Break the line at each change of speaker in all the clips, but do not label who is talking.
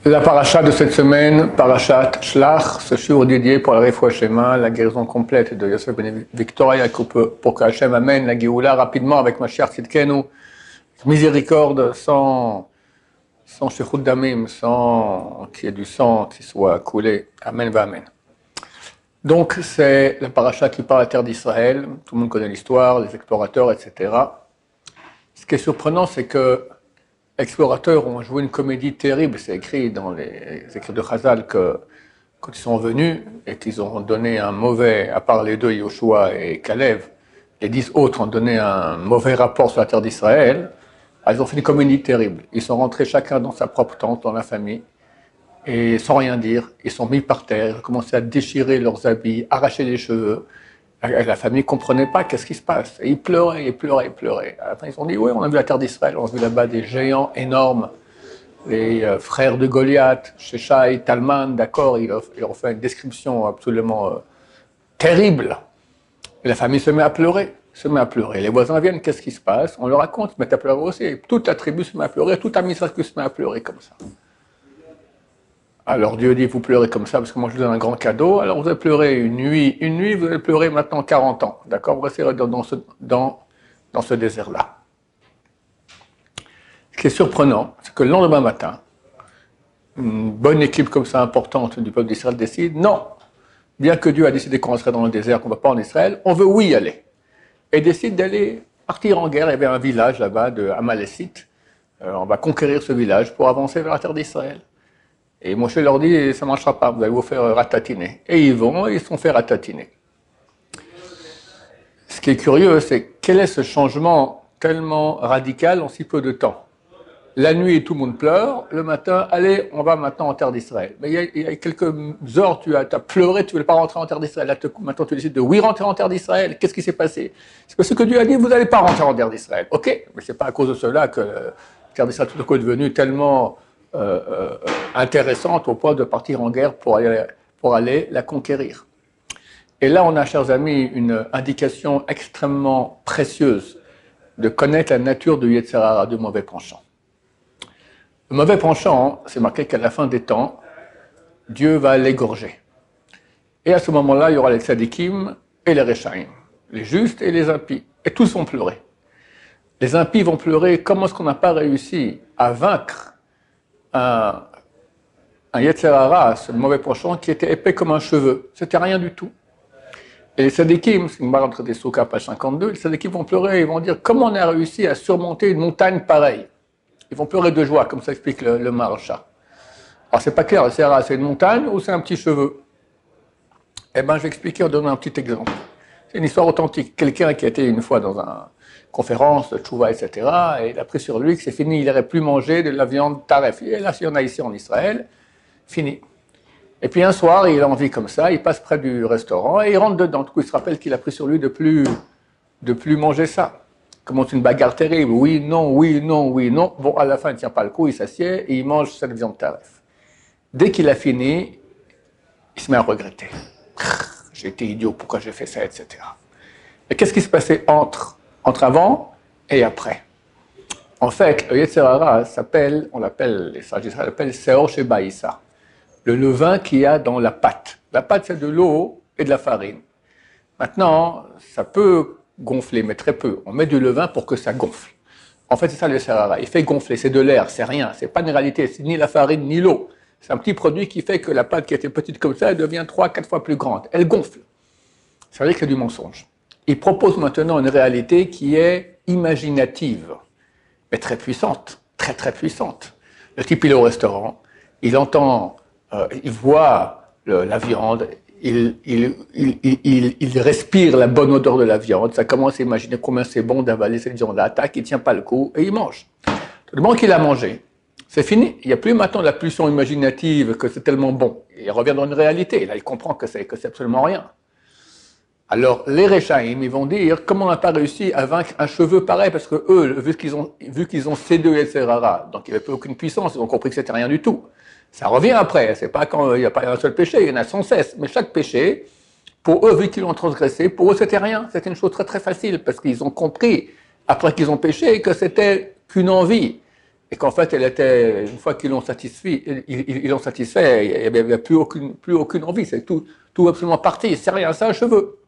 La paracha de cette semaine, parachat Shlach, ce shiur dédié pour la Refoua Shema, la guérison complète de Yosef ben Victoria, pour que Hachem amène la Géoula rapidement avec Mashiach Tzidkenu, miséricorde, sans shechut damim, sans qu'il y ait du sang qui soit coulé. Amen va amen. Donc c'est la paracha qui parle de la terre d'Israël, tout le monde connaît l'histoire, les explorateurs, etc. Ce qui est surprenant, c'est que explorateurs ont joué une comédie terrible, c'est écrit dans les écrits de Chazal que quand ils sont venus et qu'ils ont donné un mauvais, à part les deux, Yoshua et Caleb, les 10 autres ont donné un mauvais rapport sur la terre d'Israël, ils ont fait une comédie terrible. Ils sont rentrés chacun dans sa propre tente, dans la famille, et sans rien dire, ils sont mis par terre, ils ont commencé à déchirer leurs habits, arracher les cheveux. La famille ne comprenait pas qu'est-ce qui se passe. Et ils pleuraient, ils pleuraient, ils pleuraient. À la fin, ils ont dit, oui, on a vu la terre d'Israël, on a vu là-bas des géants énormes, les frères de Goliath, Sheshai, Talman, d'accord, ils ont fait une description absolument terrible. Et la famille se met à pleurer, Les voisins viennent, qu'est-ce qui se passe? On leur raconte, ils se mettent à pleurer aussi. Toute la tribu se met à pleurer, tout Amisraël se met à pleurer comme ça. Alors Dieu dit, vous pleurez comme ça parce que moi je vous donne un grand cadeau, alors vous allez pleurer une nuit, vous allez pleurer maintenant 40 ans, d'accord? Vous restez dans ce désert-là. Ce qui est surprenant, c'est que le lendemain matin, une bonne équipe comme ça importante du peuple d'Israël décide, non, bien que Dieu a décidé qu'on resterait dans le désert, qu'on ne va pas en Israël, on veut oui y aller. Et décide d'aller partir en guerre. Il y avait un village là-bas de Amalécites, on va conquérir ce village pour avancer vers la terre d'Israël. Et Moshe leur dit, ça ne marchera pas, vous allez vous faire ratatiner. Et ils se sont fait ratatiner. Ce qui est curieux, c'est quel est ce changement tellement radical en si peu de temps. La nuit, tout le monde pleure, le matin, allez, on va maintenant en terre d'Israël. Mais il y a quelques heures, tu as pleuré, tu ne voulais pas rentrer en terre d'Israël. Là, maintenant, tu décides de oui rentrer en terre d'Israël. Qu'est-ce qui s'est passé? C'est parce que Dieu a dit, vous n'allez pas rentrer en terre d'Israël. Ok, mais ce n'est pas à cause de cela que la terre d'Israël tout à coup est devenue tellement intéressante au point de partir en guerre pour aller la conquérir. Et là, on a, chers amis, une indication extrêmement précieuse de connaître la nature du Yetzer Hara, du mauvais penchant. Le mauvais penchant, c'est marqué qu'à la fin des temps, Dieu va l'égorger. Et à ce moment-là, il y aura les tzadikim et les rechaim, les justes et les impies. Et tous vont pleurer. Les impies vont pleurer, comment est-ce qu'on n'a pas réussi à vaincre un Yetzer Hara, ce mauvais penchant qui était épais comme un cheveu. C'était rien du tout. Et les tzadikim, c'est une barre entre des Souka, page 52, les tzadikim vont pleurer, ils vont dire comment on a réussi à surmonter une montagne pareille. Ils vont pleurer de joie, comme ça explique le Maharsha. Alors c'est pas clair, le Yetzer Hara, c'est une montagne ou c'est un petit cheveu? Eh bien, je vais expliquer en donnant un petit exemple. C'est une histoire authentique. Quelqu'un qui a été une fois dans une conférence de Tchouva, etc., et il a pris sur lui que c'est fini, il n'aurait plus manger de la viande taref. Et là, s'il y en a ici en Israël, fini. Et puis un soir, il a envie comme ça, il passe près du restaurant et il rentre dedans. Du coup, il se rappelle qu'il a pris sur lui de plus manger ça. Commence une bagarre terrible. Oui, non, oui, non, oui, non. Bon, à la fin, il ne tient pas le coup, il s'assied et il mange cette viande taref. Dès qu'il a fini, il se met à regretter. J'ai été idiot, pourquoi j'ai fait ça, etc. Et qu'est-ce qui se passait entre avant et après? En fait, le Yetzer Hara les sages d'Israël l'appellent Seor Sheba Issa, le levain qu'il y a dans la pâte. La pâte, c'est de l'eau et de la farine. Maintenant, ça peut gonfler, mais très peu. On met du levain pour que ça gonfle. En fait, c'est ça le Yetzer Hara. Il fait gonfler, c'est de l'air, c'est rien. C'est pas une réalité, c'est ni la farine ni l'eau. C'est un petit produit qui fait que la pâte qui était petite comme ça, elle devient 3-4 fois plus grande. Elle gonfle. Ça veut dire que c'est du mensonge. Il propose maintenant une réalité qui est imaginative, mais très puissante, très très puissante. Le type, il est au restaurant, il entend, il voit la viande, il respire la bonne odeur de la viande, ça commence à imaginer combien c'est bon d'avaler cette viande-là, tac, il ne tient pas le coup et il mange. Le moment qu'il a mangé, c'est fini. Il n'y a plus maintenant la pulsion imaginative que c'est tellement bon. Il revient dans une réalité. Là, il comprend que c'est absolument rien. Alors, les Rechaim, ils vont dire, comment on n'a pas réussi à vaincre un cheveu pareil? Parce que eux, vu qu'ils ont ces deux Yetzer Hara, donc il n'y avait plus aucune puissance, ils ont compris que c'était rien du tout. Ça revient après. C'est pas quand il n'y a pas un seul péché, il y en a sans cesse. Mais chaque péché, pour eux, vu qu'ils l'ont transgressé, pour eux, c'était rien. C'était une chose très très facile, parce qu'ils ont compris, après qu'ils ont péché, que c'était qu'une envie. et qu'en fait, elle était, une fois qu'ils l'ont satisfait, ils l'ont satisfait, il n'y avait plus aucune envie, c'est tout absolument parti, c'est rien, c'est un cheveu.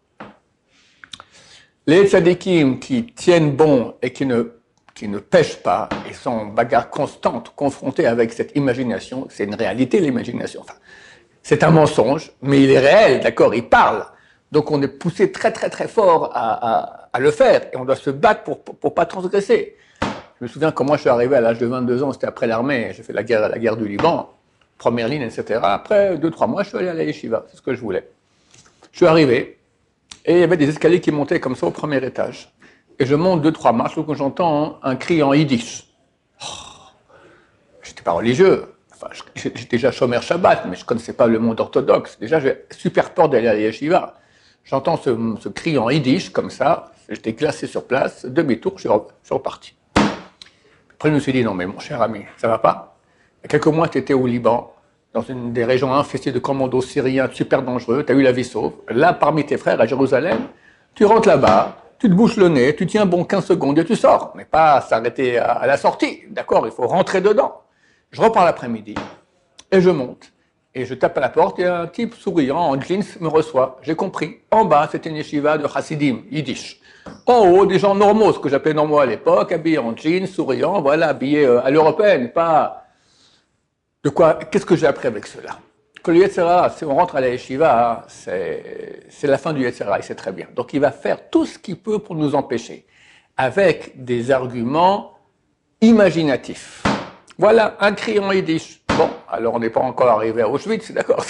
Les tzadikim qui tiennent bon et qui ne pêchent pas, et sont en bagarre constante, confrontés avec cette imagination, c'est une réalité l'imagination. Enfin, c'est un mensonge, mais il est réel, d'accord, il parle. Donc on est poussé très très très fort à le faire, et on doit se battre pour pas transgresser. Je me souviens quand moi je suis arrivé à l'âge de 22 ans, c'était après l'armée, j'ai fait la guerre du Liban, première ligne, etc. Après 2-3 mois, je suis allé à la yeshiva, c'est ce que je voulais. Je suis arrivé, et il y avait des escaliers qui montaient comme ça au premier étage. Et je monte 2-3 marches, où j'entends un cri en yiddish. Oh, j'étais pas religieux, enfin, j'étais déjà chômeur Shabbat, mais je connaissais pas le monde orthodoxe. Déjà, j'avais super peur d'aller à la yeshiva. J'entends ce cri en yiddish, comme ça, j'étais glacé sur place, demi-tour, je suis reparti. Après, je me suis dit, non, mais mon cher ami, ça va pas? Il y a quelques mois, tu étais au Liban, dans une des régions infestées de commandos syriens super dangereux, tu as eu la vie sauve. Là, parmi tes frères à Jérusalem, tu rentres là-bas, tu te bouches le nez, tu tiens bon 15 secondes et tu sors. Mais pas s'arrêter à la sortie, d'accord? Il faut rentrer dedans. Je repars l'après-midi et je monte. Et je tape à la porte et un type souriant en jeans me reçoit. J'ai compris. En bas, c'était une yeshiva de Hasidim, Yiddish. En haut, des gens normaux, ce que j'appelais normaux à l'époque, habillés en jeans, souriants, voilà, habillés à l'européenne, pas... De quoi, qu'est-ce que j'ai appris avec cela? Que le Yetzer Hara, si on rentre à la yeshiva, c'est la fin du Yetzer Hara, il sait très bien. Donc il va faire tout ce qu'il peut pour nous empêcher, avec des arguments imaginatifs. Voilà, un cri en yiddish. Bon, alors on n'est pas encore arrivé à Auschwitz, d'accord,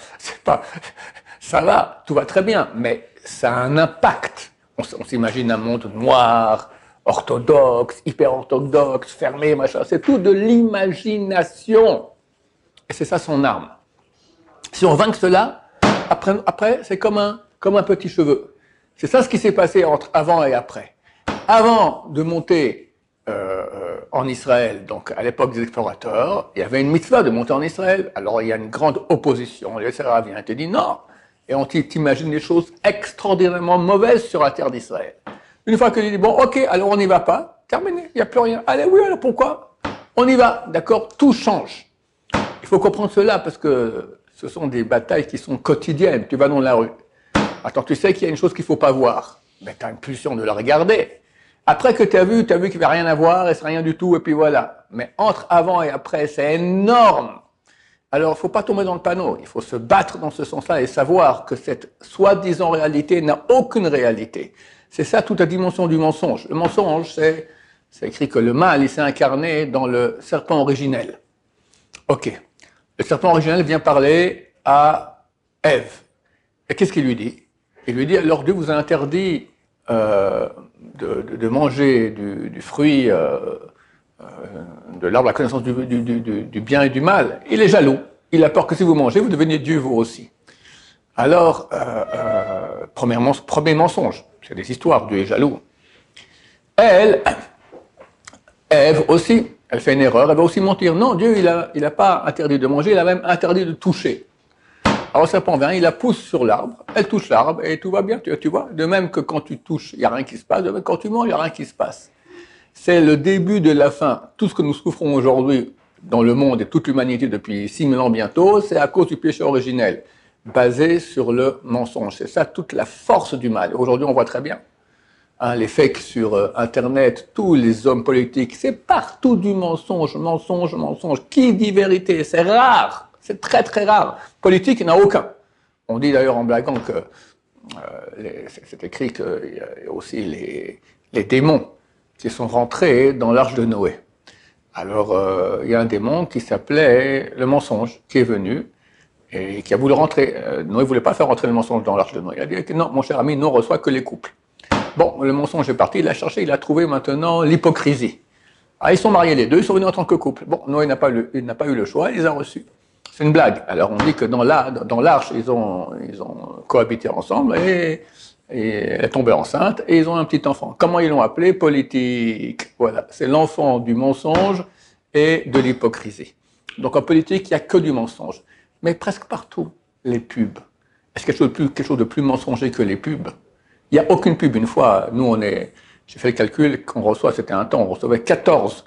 ça va, tout va très bien, mais ça a un impact. On s'imagine un monde noir, orthodoxe, hyper orthodoxe, fermé, machin, c'est tout de l'imagination. Et c'est ça son arme. Si on vainque cela, après c'est comme un petit cheveu. C'est ça ce qui s'est passé entre avant et après. Avant de monter en Israël, donc à l'époque des explorateurs, il y avait une mitzvah de monter en Israël. Alors il y a une grande opposition. Le Yetzer Hara vient et te dit non. Et on t'imagine des choses extraordinairement mauvaises sur la terre d'Israël. Une fois que tu dis bon, ok, alors on n'y va pas, terminé, il n'y a plus rien. Allez, oui, alors pourquoi? On y va, d'accord? Tout change. Il faut comprendre cela parce que ce sont des batailles qui sont quotidiennes. Tu vas dans la rue. Attends, tu sais qu'il y a une chose qu'il ne faut pas voir. Mais tu as une pulsion de la regarder. Après que tu as vu qu'il n'y va rien à voir et c'est rien du tout, et puis voilà. Mais entre avant et après, c'est énorme. Alors, il ne faut pas tomber dans le panneau. Il faut se battre dans ce sens-là et savoir que cette soi-disant réalité n'a aucune réalité. C'est ça toute la dimension du mensonge. Le mensonge, c'est écrit que le mal, il s'est incarné dans le serpent originel. Ok. Le serpent originel vient parler à Ève. Et qu'est-ce qu'il lui dit? Il lui dit, alors Dieu vous a interdit de manger du fruit de l'arbre de la connaissance du bien et du mal. Il est jaloux. Il a peur que si vous mangez, vous deveniez Dieu vous aussi. Alors, premier mensonge. C'est des histoires, Dieu est jaloux. Ève aussi, elle fait une erreur, elle va aussi mentir. Non, Dieu, il a pas interdit de manger, il a même interdit de toucher. Alors le serpent vient, il la pousse sur l'arbre, elle touche l'arbre et tout va bien, tu vois. De même que quand tu touches, il n'y a rien qui se passe, de même que quand tu manges, il n'y a rien qui se passe. C'est le début de la fin. Tout ce que nous souffrons aujourd'hui dans le monde et toute l'humanité depuis 6000 ans bientôt, c'est à cause du péché originel, basé sur le mensonge. C'est ça toute la force du mal. Aujourd'hui, on voit très bien. Les fakes sur Internet, tous les hommes politiques, c'est partout du mensonge, mensonge, mensonge. Qui dit vérité? C'est rare. C'est très très rare. Politique, il n'y en a aucun. On dit d'ailleurs en blaguant que c'est écrit qu'il y a aussi les démons qui sont rentrés dans l'arche de Noé. Alors, il y a un démon qui s'appelait le mensonge, qui est venu et qui a voulu rentrer. Noé ne voulait pas faire rentrer le mensonge dans l'arche de Noé. Il a dit que non, mon cher ami, nous on reçoit que les couples. Bon, le mensonge est parti, il a cherché, il a trouvé maintenant l'hypocrisie. Ah, ils sont mariés les deux, ils sont venus en tant que couple. Bon, Noé n'a pas eu le choix, il les a reçus. C'est une blague. Alors on dit que dans l'arche, ils ont cohabité ensemble et elle est tombée enceinte et ils ont un petit enfant. Comment ils l'ont appelé? Politique. Voilà, c'est l'enfant du mensonge et de l'hypocrisie. Donc en politique, il n'y a que du mensonge. Mais presque partout, les pubs. Est-ce quelque chose de plus mensonger que les pubs? Il n'y a aucune pub. Une fois, j'ai fait le calcul qu'on reçoit, c'était un temps, on recevait 14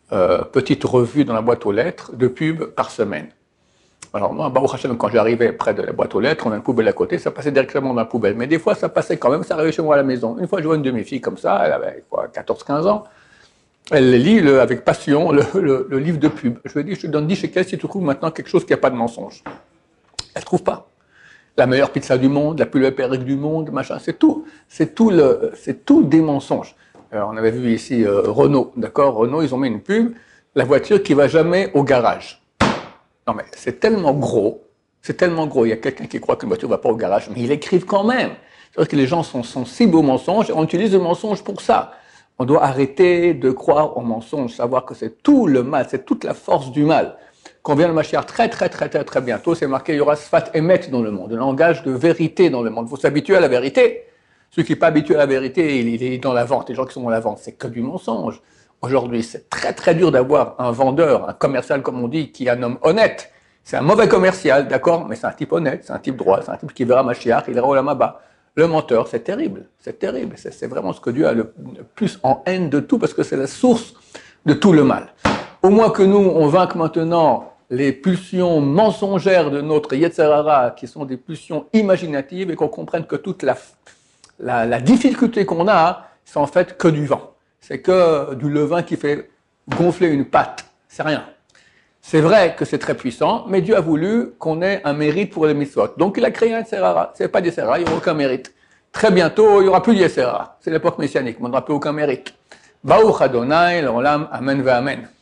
petite revue dans la boîte aux lettres de pubs par semaine. Alors moi, Baruch Hashem, quand j'arrivais près de la boîte aux lettres, on a une poubelle à côté, ça passait directement dans la poubelle. Mais des fois, ça passait quand même, ça arrivait chez moi à la maison. Une fois, je vois une de mes filles comme ça, elle avait 14-15 ans, elle lit avec passion le livre de pub. Je lui ai dit, je te donne 10 shekels si tu trouves maintenant quelque chose qui n'a pas de mensonge. Elle ne trouve pas. La meilleure pizza du monde, la plus belle perruque du monde, machin, c'est tout des mensonges. Alors, on avait vu ici Renault, d'accord? Renault, ils ont mis une pub, la voiture qui ne va jamais au garage. Non mais c'est tellement gros, il y a quelqu'un qui croit qu'une voiture ne va pas au garage, mais ils l'écrivent quand même. C'est-à-dire que les gens sont sensibles aux mensonges et on utilise le mensonge pour ça. On doit arrêter de croire aux mensonges, savoir que c'est tout le mal, c'est toute la force du mal. Quand vient le Mashiach très bientôt, c'est marqué, il y aura Sfat Emet dans le monde, un langage de vérité dans le monde. Il faut s'habituer à la vérité. Celui qui n'est pas habitué à la vérité, il est dans la vente. Les gens qui sont dans la vente, c'est que du mensonge. Aujourd'hui, c'est très dur d'avoir un vendeur, un commercial comme on dit, qui est un homme honnête. C'est un mauvais commercial, d'accord, mais c'est un type honnête, c'est un type droit, c'est un type qui verra Mashiach, il ira au Lamaba. Le menteur, c'est terrible. C'est vraiment ce que Dieu a le plus en haine de tout, parce que c'est la source de tout le mal. Au moins que nous, on vainque maintenant les pulsions mensongères de notre Yetzer Hara, qui sont des pulsions imaginatives, et qu'on comprenne que toute la difficulté qu'on a, c'est en fait que du vent. C'est que du levain qui fait gonfler une pâte. C'est rien. C'est vrai que c'est très puissant, mais Dieu a voulu qu'on ait un mérite pour les mitzvot. Donc il a créé un Yetzer Hara. Ce n'est pas d'Yetzer Hara, il n'y aura aucun mérite. Très bientôt, il n'y aura plus d'Yetzer Hara. C'est l'époque messianique, on n'aura plus aucun mérite. Baruch Adonai, l'olam, amen ve amen.